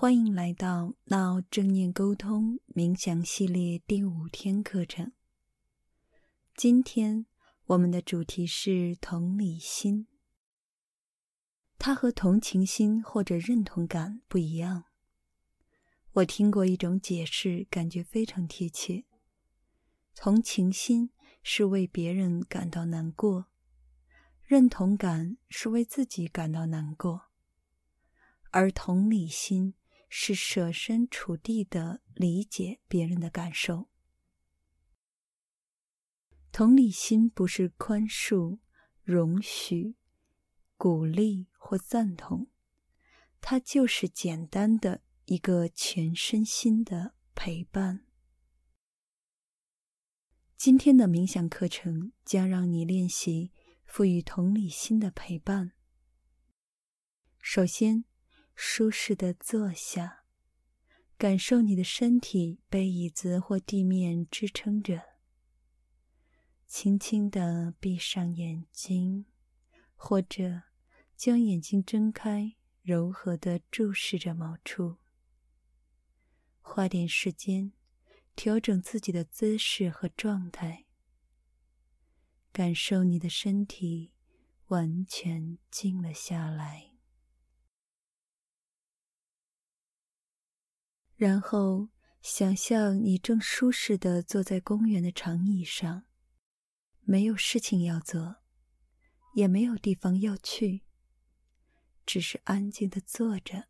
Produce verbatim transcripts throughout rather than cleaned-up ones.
欢迎来到脑正念沟通冥想系列第五天课程。今天我们的主题是同理心。它和同情心或者认同感不一样。我听过一种解释，感觉非常贴切。同情心是为别人感到难过，认同感是为自己感到难过，而同理心是设身处地地理解别人的感受。同理心不是宽恕、容许、鼓励或赞同，它就是简单的一个全身心的陪伴。今天的冥想课程将让你练习赋予同理心的陪伴。首先，舒适地坐下，感受你的身体被椅子或地面支撑着。轻轻地闭上眼睛，或者将眼睛睁开，柔和地注视着某处。花点时间调整自己的姿势和状态，感受你的身体完全静了下来。然后想象你正舒适地坐在公园的长椅上，没有事情要做，也没有地方要去，只是安静地坐着。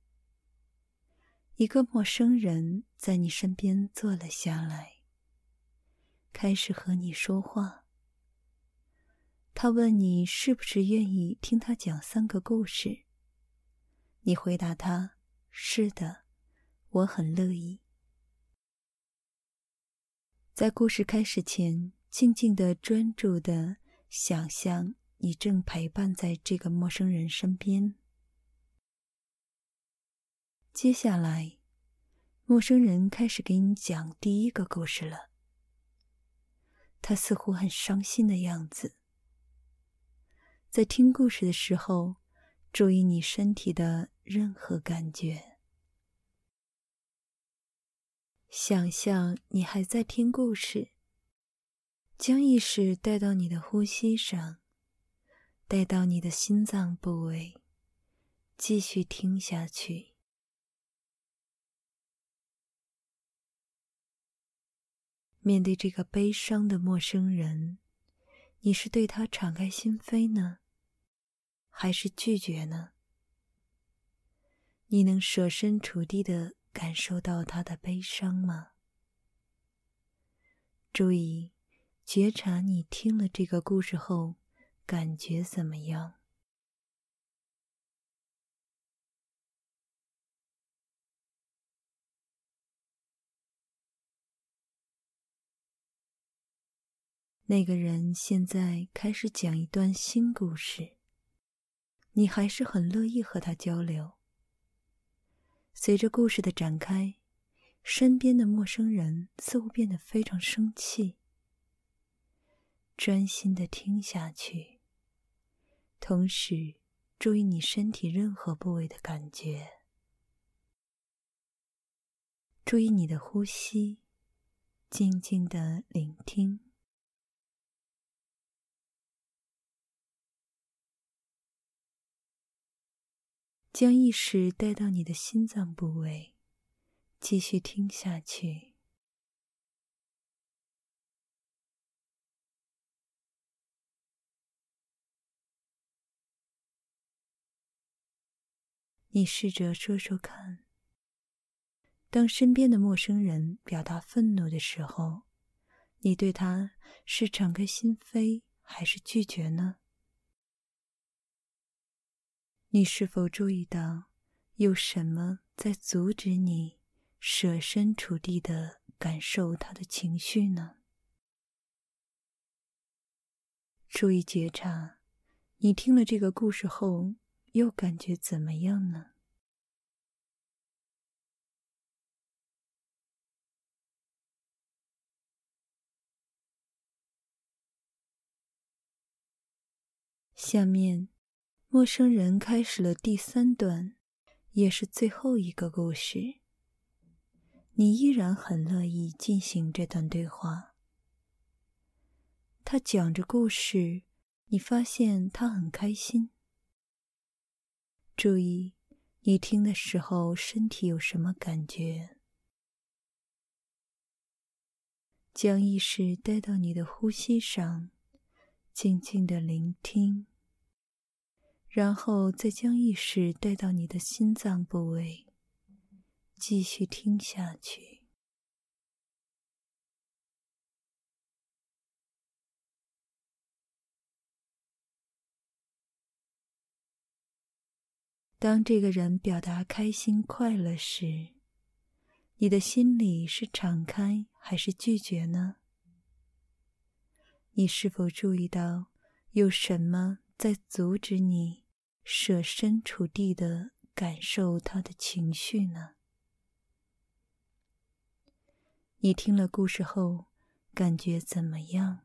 一个陌生人在你身边坐了下来，开始和你说话。他问你是不是愿意听他讲三个故事。你回答他，是的，我很乐意。在故事开始前，静静地专注地想象你正陪伴在这个陌生人身边。接下来，陌生人开始给你讲第一个故事了。他似乎很伤心的样子。在听故事的时候，注意你身体的任何感觉。想象你还在听故事，将意识带到你的呼吸上，带到你的心脏部位，继续听下去。面对这个悲伤的陌生人，你是对他敞开心扉呢，还是拒绝呢？你能设身处地地感受到他的悲伤吗？注意，觉察你听了这个故事后，感觉怎么样？那个人现在开始讲一段新故事，你还是很乐意和他交流。随着故事的展开，身边的陌生人似乎变得非常生气。专心地听下去，同时注意你身体任何部位的感觉。注意你的呼吸，静静地聆听。将意识带到你的心脏部位，继续听下去。你试着说说看，当身边的陌生人表达愤怒的时候，你对他是敞开心扉还是拒绝呢？你是否注意到有什么在阻止你设身处地地感受他的情绪呢？注意觉察，你听了这个故事后又感觉怎么样呢？下面，陌生人开始了第三段， 也是最后一个故事，你依然很乐意进行这段对话。他讲着故事，你发现他很开心。注意，你听的时候身体有什么感觉？将意识带到你的呼吸上，静静地聆听，然后再将意识带到你的心脏部位，继续听下去。当这个人表达开心快乐时，你的心里是敞开还是拒绝呢？你是否注意到有什么在阻止你设身处地地感受他的情绪呢？你听了故事后，感觉怎么样？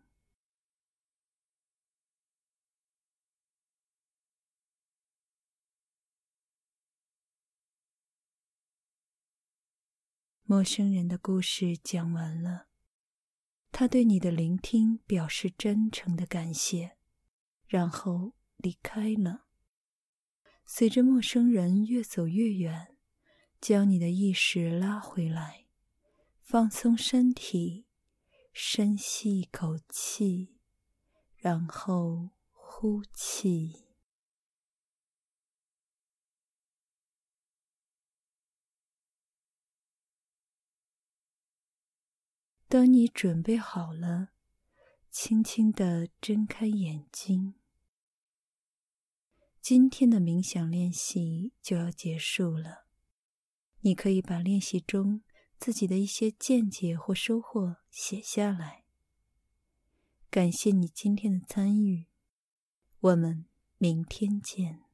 陌生人的故事讲完了，他对你的聆听表示真诚的感谢，然后离开了。随着陌生人越走越远，将你的意识拉回来，放松身体，深吸一口气，然后呼气。当你准备好了，轻轻地睁开眼睛。今天的冥想练习就要结束了，你可以把练习中自己的一些见解或收获写下来。感谢你今天的参与，我们明天见。